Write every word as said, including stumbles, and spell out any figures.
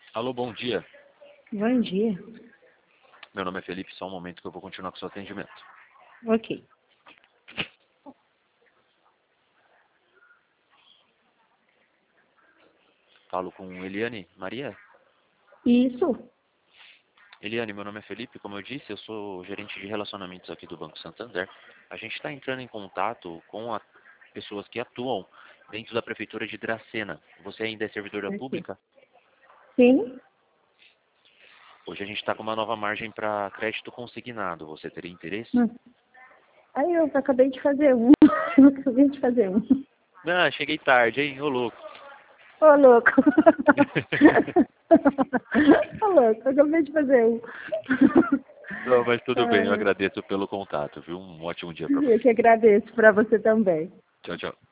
Alô, bom dia. Bom dia. Meu nome é Felipe, só um momento que eu vou continuar com o seu atendimento. Ok. Falo com Eliane Maria. Isso. Eliane, meu nome é Felipe, como eu disse, eu sou gerente de relacionamentos aqui do Banco Santander. A gente está entrando em contato com a, pessoas que atuam dentro da Prefeitura de Dracena. Você ainda é servidora Ok. pública? Sim. Hoje a gente está com uma nova margem para crédito consignado. Você teria interesse? Hum. Aí eu acabei de fazer um. Eu acabei de fazer um. Ah, cheguei tarde, hein? Ô, louco. Ô, louco. Ô, louco. Eu acabei de fazer um. Não, mas tudo bem, eu Ah, agradeço pelo contato, viu? Um ótimo dia para eu você. que agradeço para você também. Tchau, tchau.